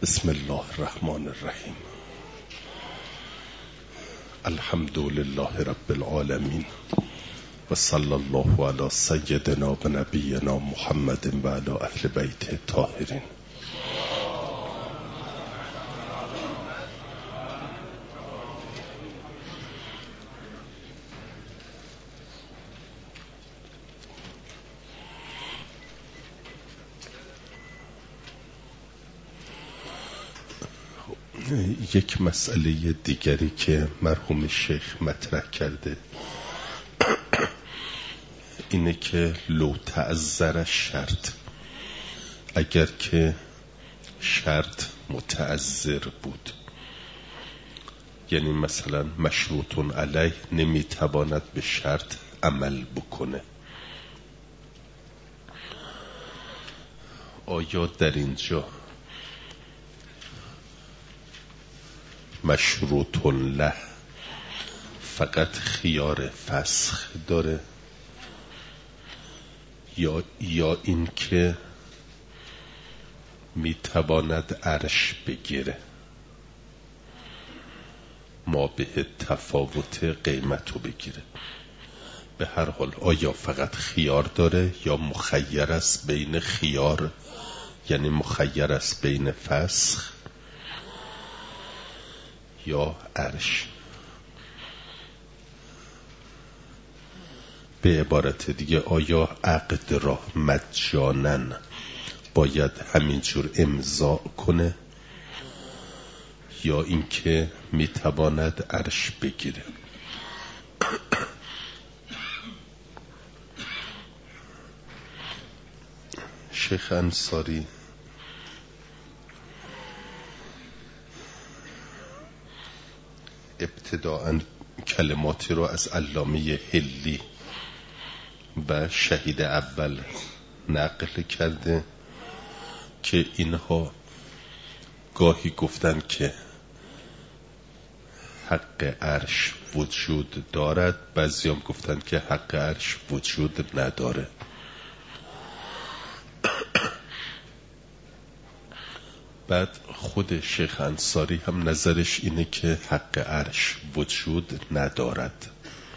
بسم الله الرحمن الرحیم. الحمد لله رب العالمین و صلی الله علی سیدنا و نبینا محمد و علی اهل بیت الطاهرین. یک مسئله دیگری که مرحوم شیخ مطرح کرده اینه که لو تعذر شرط، اگر که شرط متعذر بود، یعنی مثلا مشروط علیه نمیتواند به شرط عمل بکنه، آیا در اینجا مشروط له فقط خیار فسخ داره یا این که میتواند عرش بگیره ما به تفاوت قیمتو بگیره؟ به هر حال آیا فقط خیار داره یا مخیر است بین خیار، یعنی مخیر است بین فسخ یا عرش؟ به عبارت دیگه آیا عقد را مجانن باید همینجور امضا کنه یا اینکه میتواند عرش بگیره؟ شیخ انصاری ابتداءً کلماتی رو از علامه حلی و شهید اول نقل کرده که اینها گاهی گفتن که حق عرش وجود دارد، بعضی هم گفتن که حق عرش وجود نداره. بعد خود شیخ انصاری هم نظرش اینه که حق عرش وجود ندارد،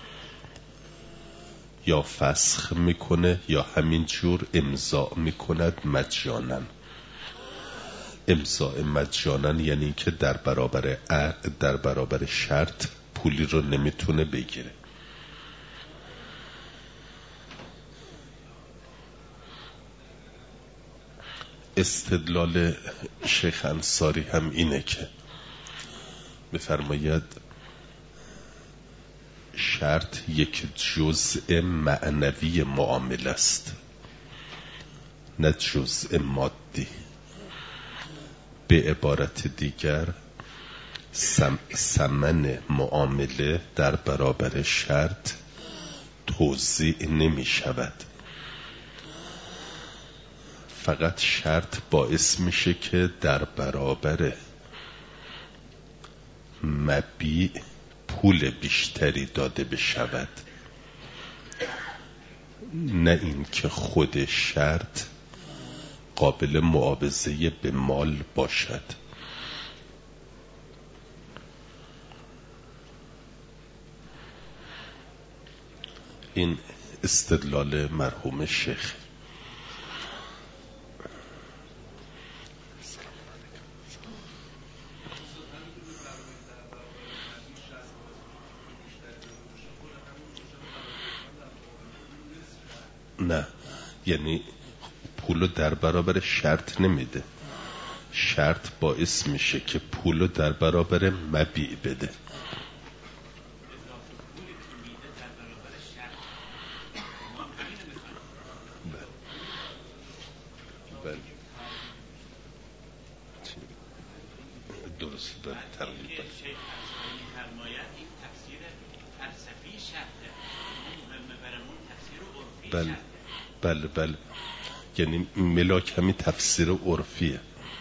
یا فسخ میکنه یا همینجور امضا میکند مجانن. امضا مجانن یعنی که در برابر شرط پولی رو نمیتونه بگیره. استدلال شیخ انصاری هم اینه که بفرماید شرط یک جزء معنوی معامله است، نه جزء مادی. به عبارت دیگر ثمن معامله در برابر شرط توزیع نمی شود، فقط شرط باعث میشه که در برابر مبیع پول بیشتری داده بشود، نه این که خود شرط قابل معاوضه به مال باشد. این استدلال مرحوم شیخ. نه، یعنی پولو در برابر شرط نمیده، شرط باعث میشه که پولو در برابر مبیع بده. درست داره تقریبا. بله یعنی ملاک همین تفسیر عرفیه.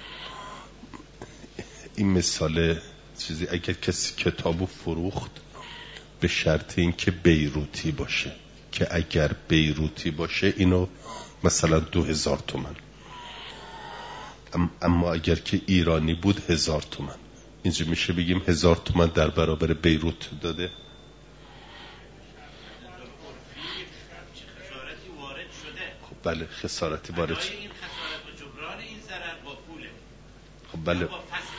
این مثال چیزی اگر کسی کتابو فروخت به شرط این که بیروتی باشه، که اگر بیروتی باشه اینو مثلا 2000 تومان، اما اگر که ایرانی بود 1000 تومان. اینجا میشه بگیم 1000 تومان در برابر بیروت داده. خب بله خسارتی وارد شده. این خسارت و جبران این ضرر با پوله. خب بله.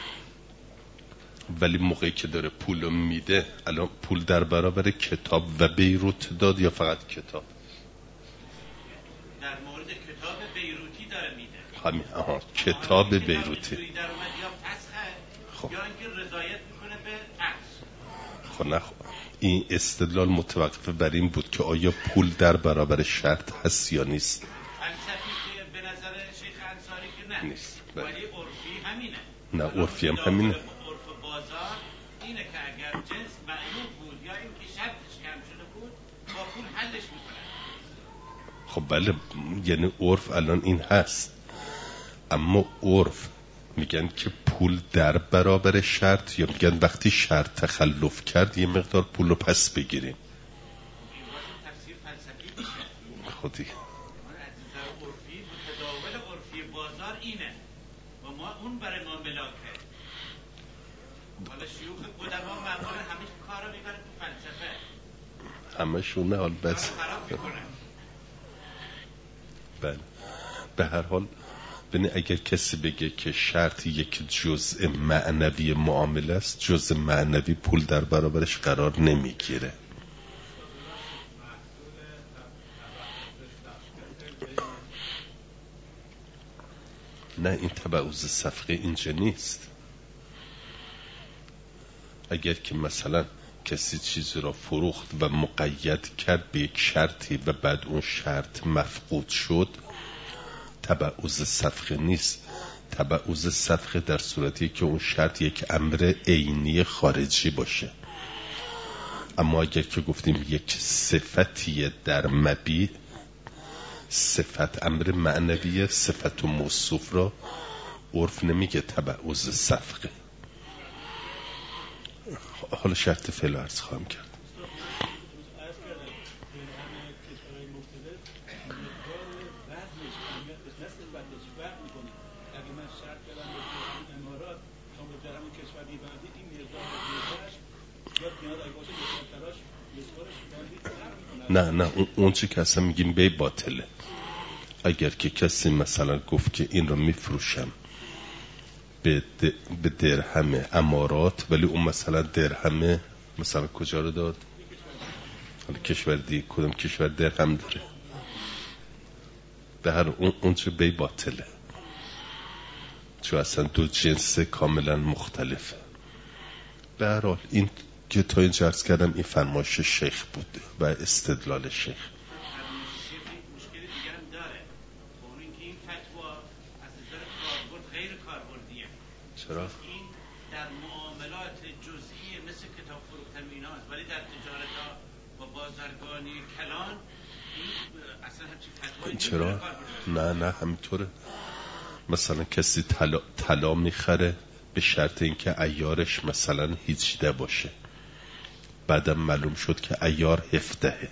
ولی موقعی که داره پولو میده، الان پول در برابر کتاب و بیروت داد یا فقط کتاب؟ در مورد کتاب بیروتی داره میده. همین کتاب بیروتی. در اومد یا فسخه خب. یا اینکه رضایت میکنه به عکس. خب نه این استدلال متوقف بر این بود که آیا پول در برابر شرط هست یا نیست. فلسفی که به نظر شیخ انصاری که نه نیست. ولی عرفی همینه. نه عرفی هم همینه. عرف بازار اینه که اگر جنس معیوب بود یا اینکه شرطش کم شده بود با پول حلش میکنه. خب بله یعنی عرف الان این هست، اما عرف میگن که پول در برابر شرط یا میگن وقتی شرط تخلف کرد یه مقدار پول رو پس بگیریم. تفسیر فلسفی میشه. خودی از نظر عرفی متداول عرفی بازار اینه و ما اون برای ما ملاکه. حالا شیوخ قدما معمولا همه کارا میبرن تو فلسفه. همه شونه حال بس. خراب میکنن. بله به هر حال ببین اگر کسی بگه که شرط یک جزء معنوی معامله است، جزء معنوی پول در برابرش قرار نمیگیره. نه این تبعوض صفقه اینجا نیست. اگر که مثلا کسی چیزی را فروخت و مقید کرد به یک شرطی و بعد اون شرط مفقود شد، تبعوض صفقه نیست. تبعوض صفقه در صورتی که اون شرط یک امر عینی خارجی باشه. اما اگر که گفتیم یک صفتی در مبیع، صفت امر معنوی، صفت و موصوف را عرف نمیگه تبعوض صفقه. حالا شرط فعل رو عرض خواهم کرد. نه اون چی که اصلا میگیم بی باطله. اگر که کسی مثلا گفت که این رو میفروشم به درهم امارات، ولی اون مثلا درهم مثلا کجا رو داد؟ حالا کشور دیگه کدوم کشور درهم داره؟ به هر اون چه بی باطله، چون اصلا دو جنس کاملا مختلفه. به هر حال این که تا این عرض کردم این فرمایش شیخ بود و استدلال شیخ. مشکل دیگه هم داره، اون اینکه این فتوا از نظر کاربرد غیر کاربردیه. چرا؟ این در معاملات جزئی مثل کتاب فروختن ایناست، ولی در تجارت ها و بازرگانی کلان این اصلا همچین فتوایی چرا؟ نه همینطوره. مثلا کسی طلا میخره به شرط اینکه عیارش مثلا 18 باشه، بعدم معلوم شد که عیار 17.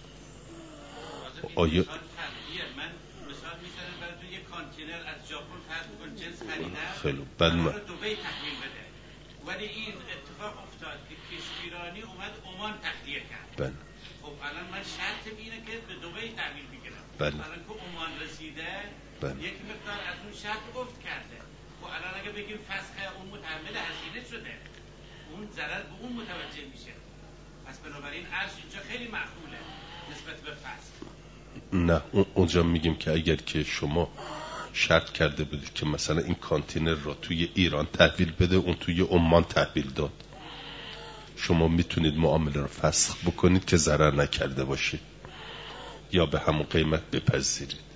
آیا من مثال میزنم برای تو یک کانتینر از ژاپن فرض کن جنس خریدم، خیلی بعد دبی تحویل بده، ولی این اتفاق افتاد که کشتیرانی اومد عمان تخلیه کرد. بله. خب الان من شرطم اینه که به دبی تحویل بگیرم. بله. الان که عمان رسیده بله. یک مقدار از اون شرط افت کرده. خب الان اگه بگیم فسخه اون متحمل هزینه شده، اون ضرر به اون متوجه میشه. پس بنابراین عرض اینجا خیلی معقوله نسبت به فسخ. نه اونجا میگیم که اگر که شما شرط کرده بودید که مثلا این کانتینر رو توی ایران تحویل بده، اون توی عمان تحویل داد، شما میتونید معامله رو فسخ بکنید که ضرر نکرده باشید یا به همون قیمت بپذیرید.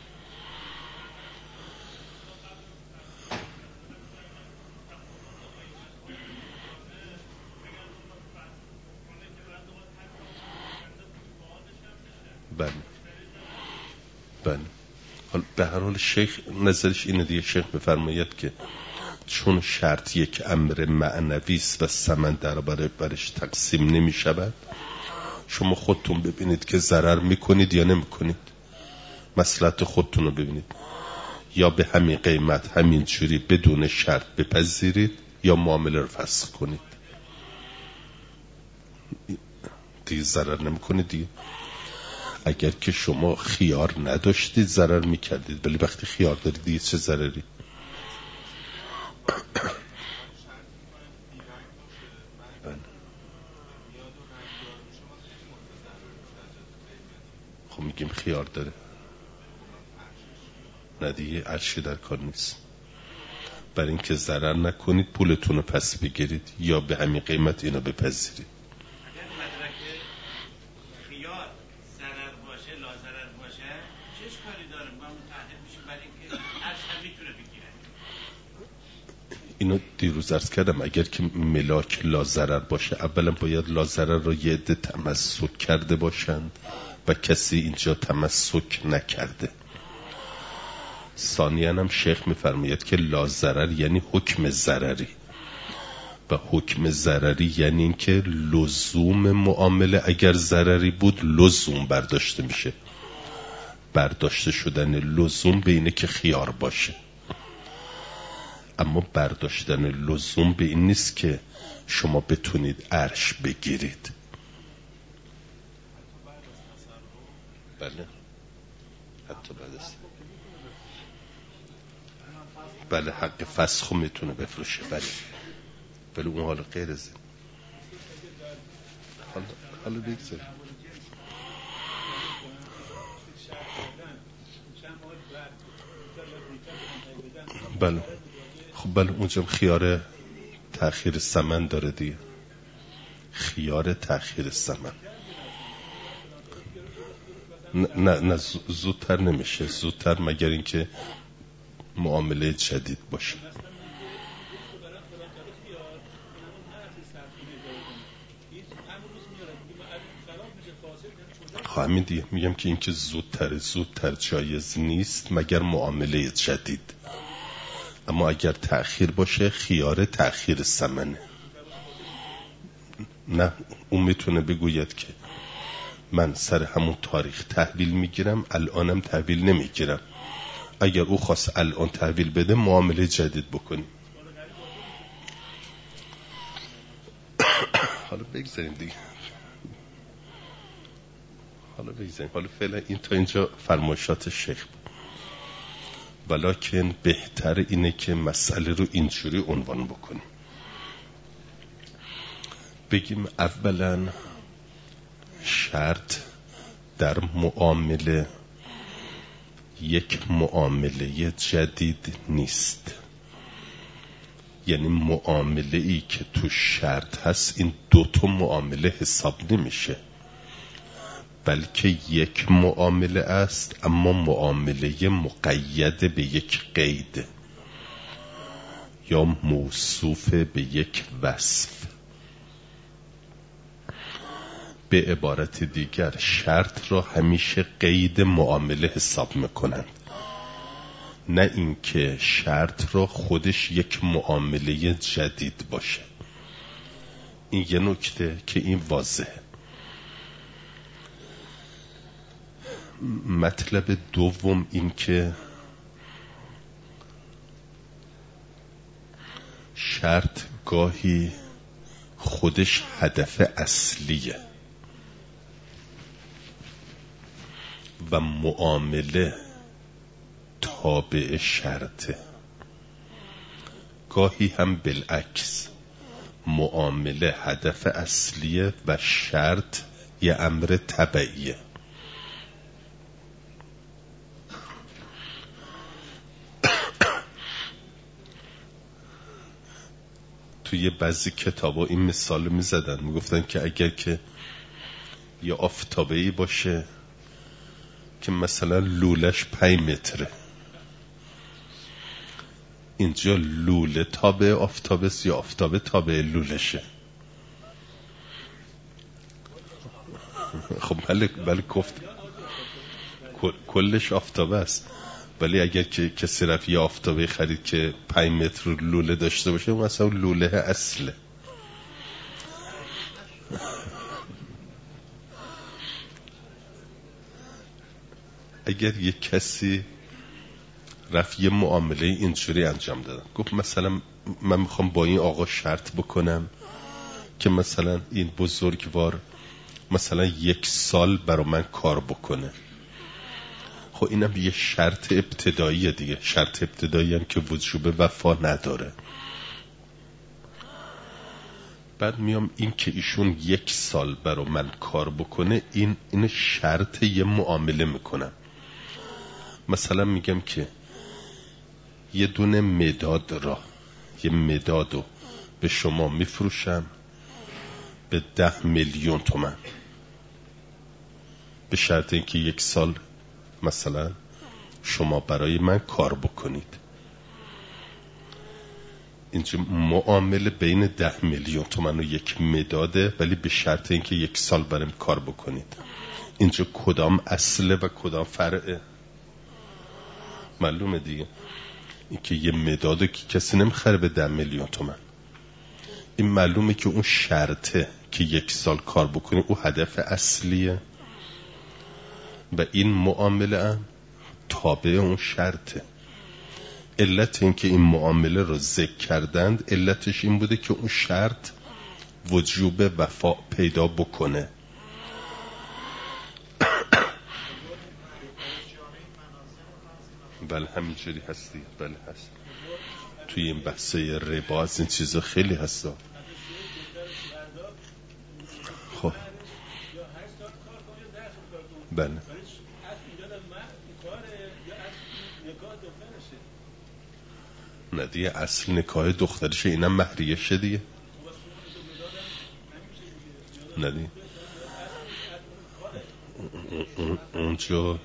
بله. حالا به هر حال شیخ نظرش اینه دیگه. شیخ بفرماید که چون شرط یک امر معنوی است و ثمن در برش تقسیم نمی شود، شما خودتون ببینید که ضرر میکنید یا نمی کنید، مصلحت خودتون رو ببینید. یا به همین قیمت همین جوری بدون شرط بپذیرید یا معامله رو فسخ کنید. دیگه ضرر نمی‌کنید دیگه. اگر که شما خیار نداشتید ضرر می‌کردید، ولی وقتی خیار دارید دیگه چه ضرری؟ خب میگیم خیار داره، نه دیگه عرشی در کار نیست. برای اینکه ضرر نکنید پولتون رو پس بگیرید یا به همین قیمت اینو بپذیرید. اگر مدرک خیار ضرر باشه لا ضرر باشه چه اشکالی داره؟ ما متعهد میشیم برای اینکه عرش هم میتونه بگیره. اینو دیروز عرض کردم، اگر که ملاک لا ضرر باشه اولا باید لا ضرر رو یه عده تمسک کرده باشند و کسی اینجا تمسک نکرده. ثانیاً هم شیخ میفرماید که لا ضرر یعنی حکم ضرری و حکم ضرری یعنی این که لزوم معامله اگر ضرری بود لزوم برداشته میشه. برداشته شدن لزوم به اینه که خیار باشه، اما برداشتن لزوم به این نیست که شما بتونید عرش بگیرید. بله حتی بعد است. بله حق فسخو میتونه بفروشه، ولی اون حالا غیر از این. حالا بگذاریم. بله خب بله اونجا خیار تأخیر ثمن داره دیگه. خیار تأخیر ثمن نه زودتر نمیشه، زودتر مگر اینکه معامله جدید باشه. همین دیگه میگم که اینکه زودتر جایز نیست مگر معامله جدید. اما اگر تأخیر باشه خیار تأخیر ثمنه. نه اون میتونه بگوید که من سر همون تاریخ تحویل میگیرم، الانم تحویل نمیگیرم. اگر او خواست الان تحویل بده معامله جدید بکنیم. حالا بگذاریم دیگه. حالا فعلا این تا اینجا فرمایشات شیخ بود. ولیکن بهتر اینه که مسئله رو اینجوری عنوان بکنیم. بگیم اولا شرط در معامله یک معامله جدید نیست. یعنی معامله ای که تو شرط هست این دوتا معامله حساب نمیشه، بلکه یک معامله است، اما معامله مقید به یک قید یا موصوف به یک وصف. به عبارت دیگر شرط را همیشه قید معامله حساب میکنند، نه اینکه شرط را خودش یک معامله جدید باشه. این یه نکته که این واضحه. مطلب دوم این که شرط گاهی خودش هدف اصلیه و معامله تابع شرطه. گاهی هم بالعکس، معامله هدف اصلیه و شرط یه امر تبعیه. توی بعضی کتابا این مثال میزدن، میگفتن که اگر که یه آفتابه‌ای باشه که مثلا لولش 5 متره، اینجا لوله تابع آفتابه یا آفتابه تابع لولشه. خب بله گفت کلش آفتابه است، ولی اگر که کسی رفت یه آفتابه خرید که 5 متر لوله داشته باشه اون اصلا لوله اصله. اگر یک کسی رفت یه معامله اینجوری انجام دادم، گفت مثلا من میخوام با این آقا شرط بکنم که مثلا این بزرگوار مثلا 1 سال برا من کار بکنه. خب اینم یه شرط ابتداییه دیگه، شرط ابتدایی هم که وجوب وفا نداره. بعد میام این که ایشون 1 سال برا من کار بکنه، این شرط یه معامله میکنم. مثلا میگم که یه دونه یه مدادو به شما میفروشم به 10 میلیون تومان، به شرط اینکه 1 سال مثلا شما برای من کار بکنید. اینجا معامله بین 10 میلیون تومان و 1 مداده، ولی به شرط اینکه 1 سال برام کار بکنید. اینجا کدام اصله و کدام فرعه؟ معلومه دیگه، این که یه مدادو که کسی نمیخره به 10 میلیون تومان. این معلومه که اون شرطه که 1 سال کار بکنی اون هدف اصلیه و این معامله هم تابع اون شرطه. علت این که این معامله رو ذکر کردند علتش این بوده که اون شرط وجوب وفا پیدا بکنه. بله همینجوری هستی، بله هست. توی این بحثه ربا از این چیزا خیلی هستا. خب بله نه دیگه، اصل نکاح دخترشه، اینم مهریشه دیگه. نه دیگه اونجا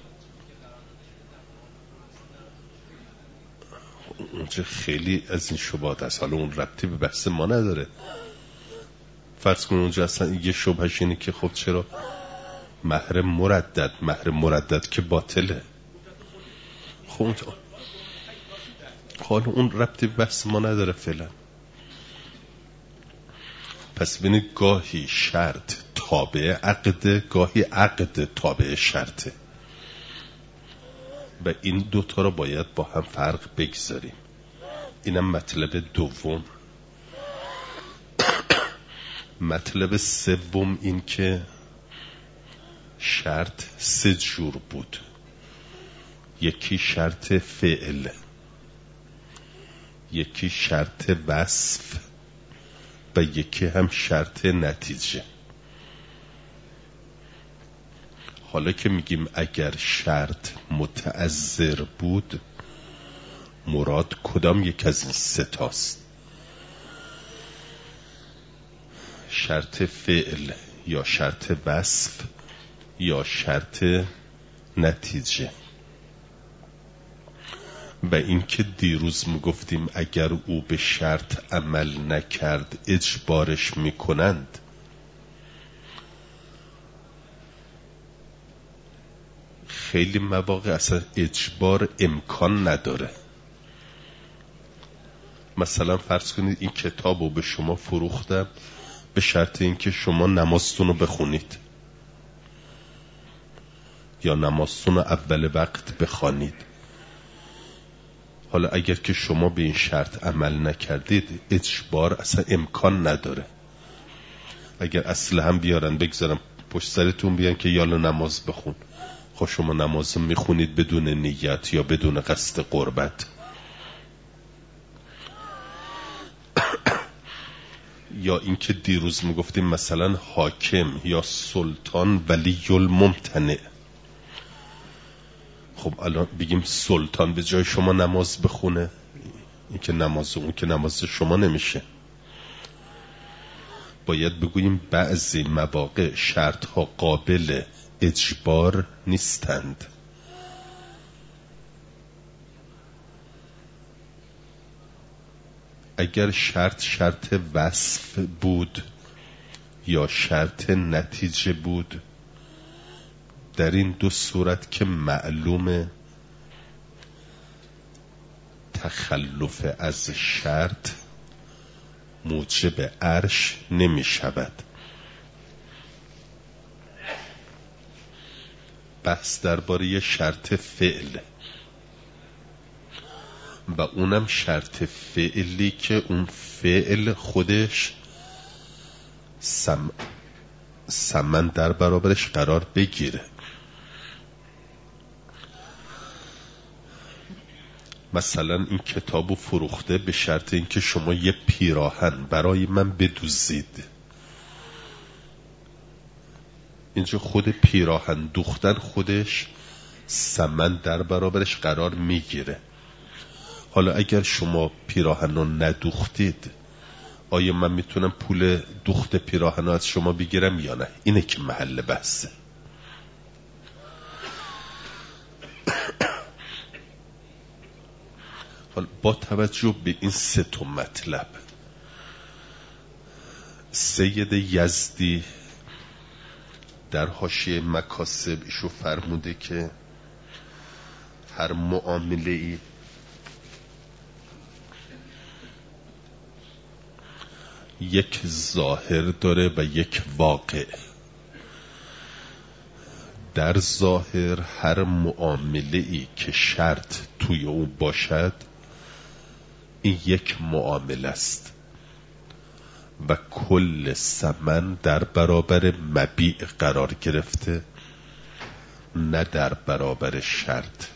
خیلی از این شبهات هست. حالا اون ربطی به بحث ما نداره. فرض کن اونجا اصلا یه شبهش اینه که خب چرا مهر مردد که باطله. خب حالا اون ربطی به بحث ما نداره فعلا. پس ببینید گاهی شرط تابع عقده، گاهی عقد تابع شرطه و این دوتا رو باید با هم فرق بگذاریم. اینم مطلب دوم. مطلب سوم این که شرط 3 جور بود. یکی شرط فعل، یکی شرط وصف و یکی هم شرط نتیجه. حالا که میگیم اگر شرط متعذر بود، مراد کدام یک از این 3 تاست؟ شرط فعل یا شرط وصف یا شرط نتیجه؟ و این که دیروز میگفتیم اگر او به شرط عمل نکرد اجبارش میکنند. خیلی مواقع اصلا اجبار امکان نداره. مثلا فرض کنید این کتابو به شما فروختم به شرط اینکه شما نمازتون رو بخونید یا نمازتون رو اول وقت بخوانید. حالا اگر که شما به این شرط عمل نکردید اجبار اصلا امکان نداره. اگر اصل هم بیارن بگذارم پشت سرتون بیان که یالا نماز بخون، خب شما نماز میخونید بدون نیت یا بدون قصد قربت. یا اینکه دیروز میگفتیم مثلا حاکم یا سلطان ولی الممتنع. خب الان بگیم سلطان به جای شما نماز بخونه، این که نماز اون که نماز شما نمیشه. باید بگوییم بعضی مواقع شرط ها قابل اجبار نیستند. اگر شرط وصف بود یا شرط نتیجه بود، در این 2 صورت که معلوم تخلف از شرط موجب عرش نمی شود. بحث درباره شرط فعل. و اونم شرط فعلی که اون فعل خودش ثمن در برابرش قرار بگیره. مثلا این کتابو فروخته به شرط اینکه شما یه پیراهن برای من بدوزید. اینجا خود پیراهن دوختن خودش ثمن در برابرش قرار میگیره. حالا اگر شما پیراهن رو ندوختید، آیا من میتونم پول دوخت پیراهن رو از شما بگیرم یا نه؟ اینه که محل بحثه. حالا با توجه به این سه تا مطلب، سید یزدی در حاشیه مکاسب ایشو فرموده که هر معامله ای یک ظاهر داره و یک واقع. در ظاهر هر معامله ای که شرط توی او باشد این یک معامله است و کل ثمن در برابر مبیع قرار گرفته، نه در برابر شرط.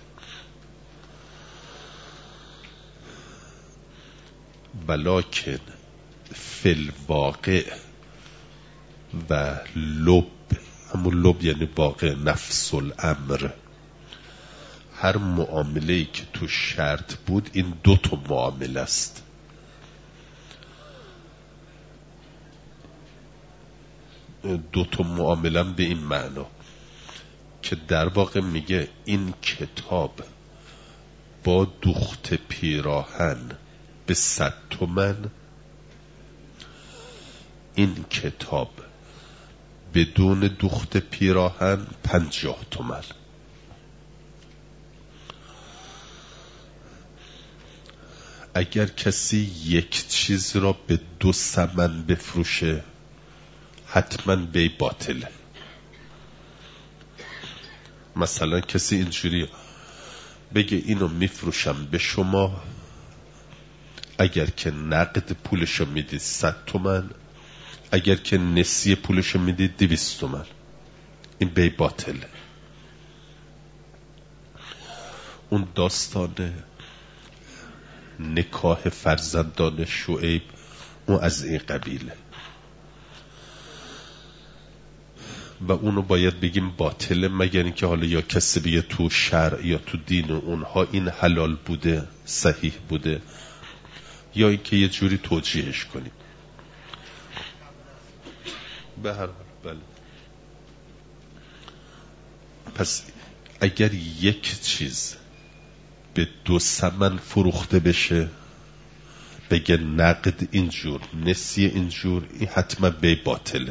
ولکن فی الواقع و لب، همون لب یعنی واقع، نفس الامر، هر معامله‌ای که تو شرط بود این دو تا معامله است. دو تا معامله به این معنا که در واقع میگه این کتاب با دوخت پیراهن به 100 تومن، این کتاب بدون دوخت پیراهن 50 تومن. اگر کسی یک چیز را به 2 ثمن بفروشه حتما بی باطله. مثلا کسی اینجوری بگه اینو میفروشم به شما، اگر که نقد پولشو میدید 100 تومن، اگر که نسیه پولشو میدید 200 تومن، این بی باطله. اون داستان نکاح فرزندان شعیب اون از این قبیله و اونو باید بگیم باطله، مگر اینکه حالا یا کسی بگه تو شرع یا تو دین اونها این حلال بوده، صحیح بوده، یا اینکه یه جوری توجیهش کنیم. به هر حال بله. پس اگر یک چیز به 2 ثمن فروخته بشه، بگه نقد اینجور نسیه اینجور، این حتما بی باطله.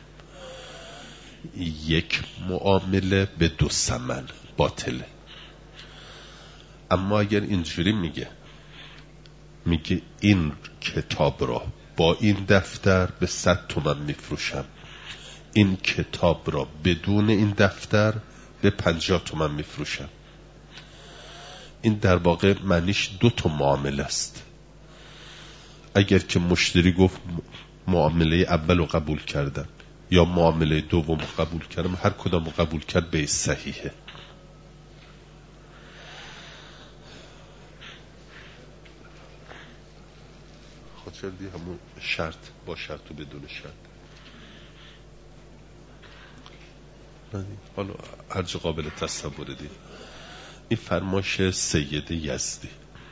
یک معامله به 2 ثمن باطله. اما اگر اینجوری میگه این کتاب را با این دفتر به 100 تومن میفروشم، این کتاب را بدون این دفتر به 50 تومن میفروشم، این در واقع معنیش 2 تا معامله است. اگر که مشتری گفت معامله اول رو قبول کردم یا معامله دوم رو قبول کردم، هر کدام رو قبول کرد به صحیحه. خود شردی همون شرط با شرط و بدون شرط. حالا هر جا قابل تصور دی. این فرمایش سید یزدی.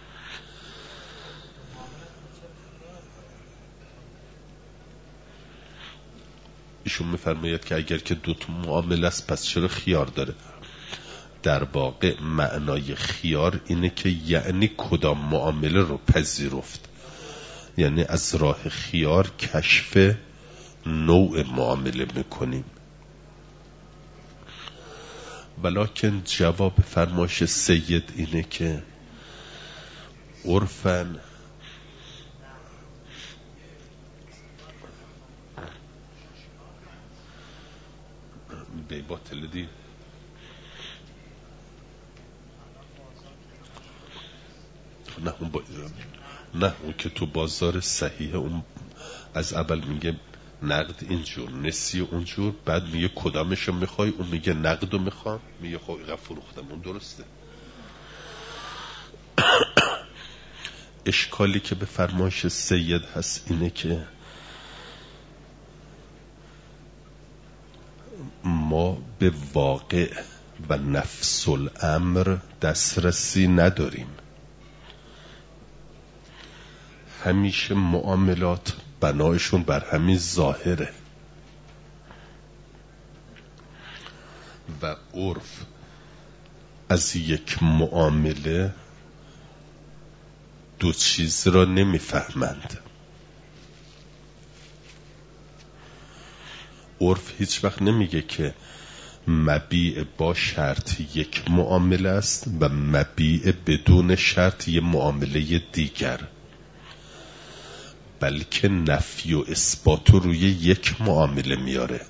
ایشون میفرماید که اگر که 2 تا معامله است پس چرا خیار داره؟ در واقع معنای خیار اینه که یعنی کدام معامله رو پذیرفت، یعنی از راه خیار کشف نوع معامله میکنیم. ولکن جواب فرمایش سید اینه که عرفاً به باطل دی. نه اون که تو بازار صحیح اون از اول میگه نقد اینجور نسیه اونجور، بعد میگه کدامشو میخوای، اون میگه نقدو میخوام، میگه خب اینقدر فروختم، اون درسته. اشکالی که به فرمایش سید هست اینه که ما به واقع و نفس الامر دسترسی نداریم. همیشه معاملات بنایشون بر همین ظاهره و عرف از یک معامله دو چیز را نمیفهمند. عرف هیچ وقت نمیگه که مبیع با شرط یک معامله است و مبیع بدون شرط یک معامله دیگر، بلکه نفی و اثبات روی یک معامله میاره.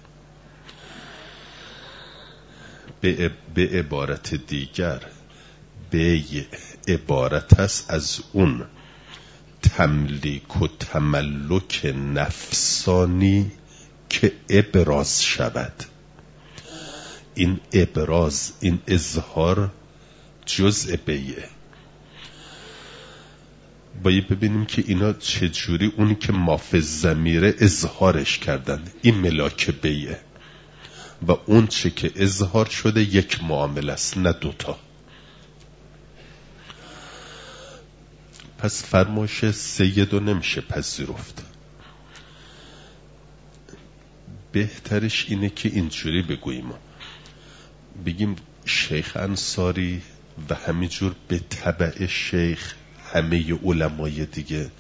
به عبارت دیگر بیع عبارت است از اون تملیک و تملک نفسانی که ابراز شود. این ابراز، این اظهار جزء بیعه. باید ببینیم که اینا چجوری اونی که مافی ضمیره اظهارش کردن، این ملاک بیعه و اون چه که اظهار شده یک معامله است نه دوتا. پس فرمایش سیدو نمیشه پذیرفت. بهترش اینه که اینجوری بگوییم، بگیم شیخ انصاری و همینجور به تبع شیخ همه علمای دیگه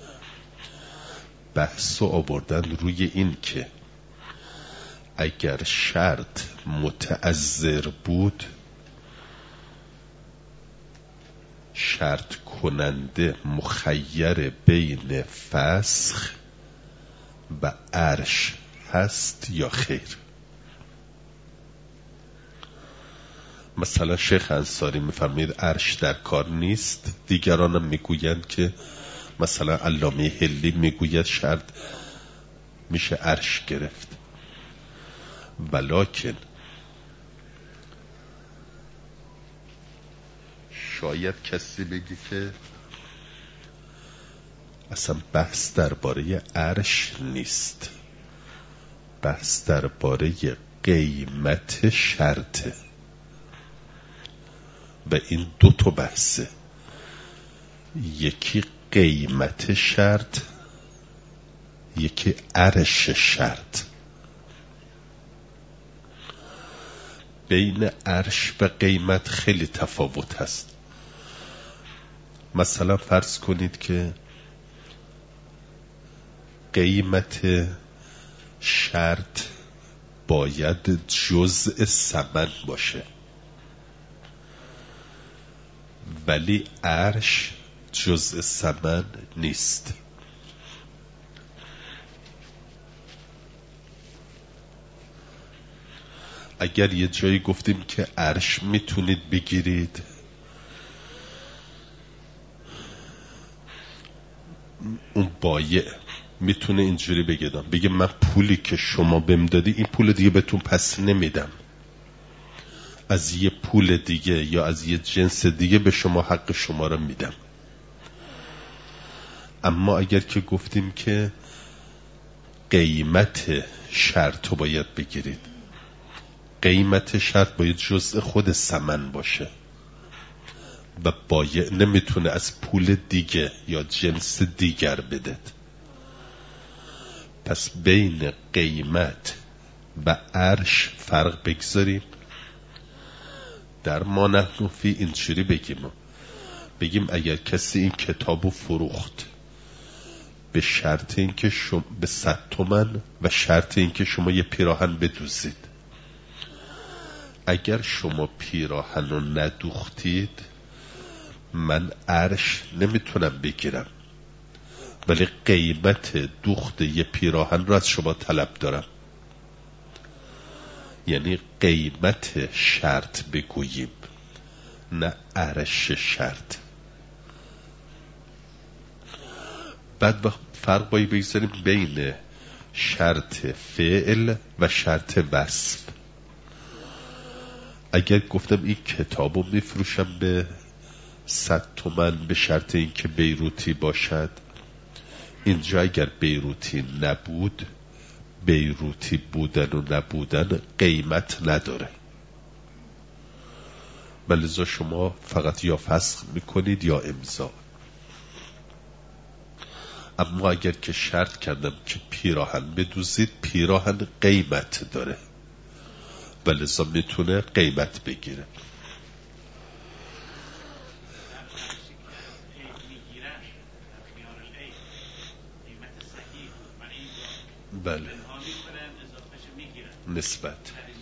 بحث آوردن روی این که اگر شرط متعذر بود، شرط کننده مخیر بین فسخ و عرش هست یا خیر. مثلا شیخ انصاری میفرمید عرش در کار نیست، دیگرانم میگویند که مثلا علامه حلی میگوید شرط میشه عرش گرفت. ولکن شاید کسی بگی که اصلا بحث درباره عرش نیست، بحث درباره قیمت شرطه و این دو تا بحثه. یکی قیمت شرط، یکی عرش شرط. بین عرش و قیمت خیلی تفاوت هست. مثلا فرض کنید که قیمت شرط باید جزء ثمن باشه، ولی عرش جزء ثمن نیست. اگر یه جایی گفتیم که عرش میتونید بگیرید، اون بایع میتونه اینجوری بگه من پولی که شما بهم دادی این پول دیگه بهتون پس نمیدم، از یه پول دیگه یا از یه جنس دیگه به شما حق شما رو میدم. اما اگر که گفتیم که قیمت شرط رو باید بگیرید، قیمت شرط باید جزء خود ثمن باشه و بایع نمیتونه از پول دیگه یا جنس دیگر بده. پس بین قیمت و عرش فرق بگذاریم. در ما نحنفی اینجوری بگیم اگر کسی این کتابو فروخت به شرط اینکه شما به 100 تومن و شرط اینکه شما یه پیراهن بدوزید، اگر شما پیراهن رو ندوختید من عرش نمیتونم بگیرم، ولی قیمت دوخت یه پیراهن رو از شما طلب دارم. یعنی قیمت شرط بگوییم نه عرش شرط. بعد فرق باید بگذاریم بین شرط فعل و شرط وصف. اگر گفتم این کتابو میفروشم به 100 تومن به شرط اینکه بیروتی باشد، اینجا اگر بیروتی نبود، بیروتی بودن و نبودن قیمت نداره، بلذا شما فقط یا فسخ میکنید یا امضا. اما اگر که شرط کردم که پیراهن بدوزید، پیراهن قیمت داره، بلذا میتونه قیمت بگیره. بله نسبت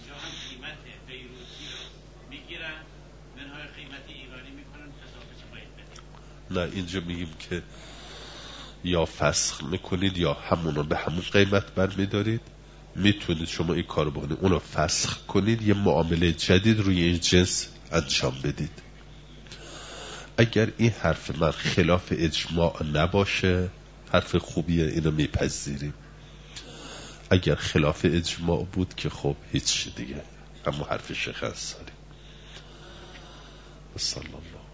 نه، اینجا میگیم که یا فسخ میکنید یا همونو به همون قیمت برمیدارید. میتونید شما این کارو بکنید، اونو فسخ کنید، یه معامله جدید روی این جنس انجام بدید. اگر این حرف من خلاف اجماع نباشه، حرف خوبیه، اینو میپذیریم. اگر خلاف اجماع بود که خب هیچ دیگه، همون حرف شیخ انصاری. صلی الله